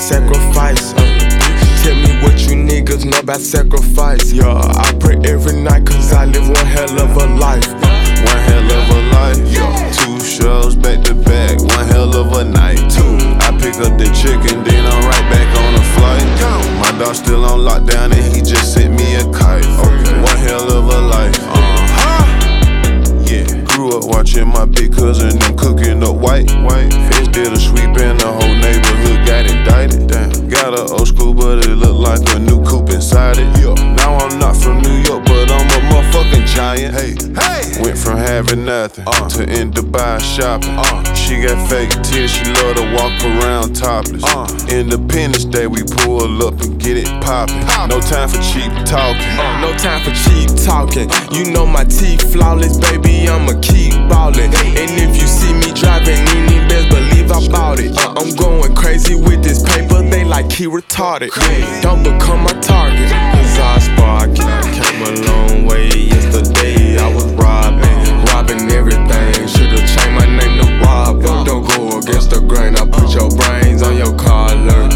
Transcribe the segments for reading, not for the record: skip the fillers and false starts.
sacrifice. Tell me what you niggas know about sacrifice. Yeah, I pray every night cause I live one hell of a life. One hell of a life. Yeah. 2 shows back to back, one hell of a night. I pick up the chicken, then I'm right back on the flight. My dog still on lockdown and he just sent me a kite. One hell of a life. Yeah. Grew up watching my big cousin them cooking up white. Feds did a sweep and the whole neighborhood got indicted. Got a old school, but it look like a new coupe inside it. Now I'm not from New York, but I'm a motherfucking giant. Went from having nothing to in Dubai shopping. She got fake tears, she love to walk around topless. Independence Day, we pull up and get it poppin'. No time for cheap talking. No time for cheap talking. You know my teeth flawless, baby, I'ma keep ballin'. And if you see me driving, any best believe I bought it. I'm going crazy with this paper, they like he retarded. Don't become my target. Cause I spark, came a long way yesterday. I was robbing everything. Should've changed my name to Rob. Don't go against the grain, I put your brains on your collar.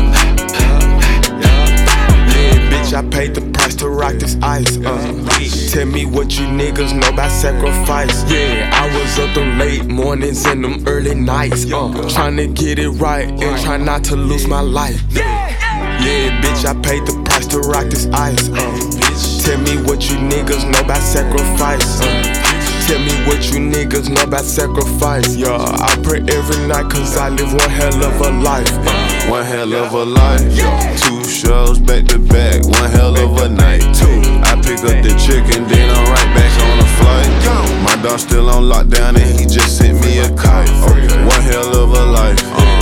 Yeah, bitch, I paid the price to rock this ice. Tell me what you niggas know about sacrifice. Yeah, I was up them late mornings and them early nights. Trying to get it right and try not to lose my life. Yeah, bitch, I paid the price to rock this ice. Tell me what you niggas know about sacrifice. Tell me what you niggas know about sacrifice. Yeah, I pray every night cause I live one hell of a life. One hell of a life. 2 shows back to back, one hell of a night. I pick up the chicken, then I'm right back on the flight. My dog still on lockdown and he just sent me a kite. One hell of a life.